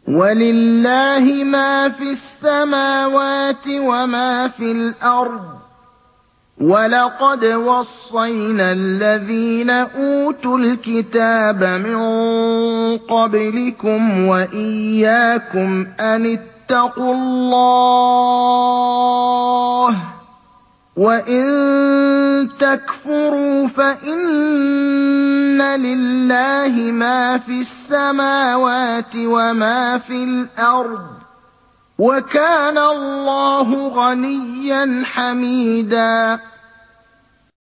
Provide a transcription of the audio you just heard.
وَلِلَّهِ مَا فِي السَّمَاوَاتِ وَمَا فِي الْأَرْضِ ۗ وَلَقَدْ وَصَّيْنَا الَّذِينَ أُوتُوا الْكِتَابَ مِن قَبْلِكُمْ وَإِيَّاكُمْ أَنِ اتَّقُوا اللَّهَ ۚ وَإِن تَكْفُرُوا فَإِنَّ لِلَّهِ مَا فِي السَّمَاوَاتِ وَمَا فِي الْأَرْضِ ۚ وَكَانَ اللَّهُ غَنِيًّا حَمِيدًا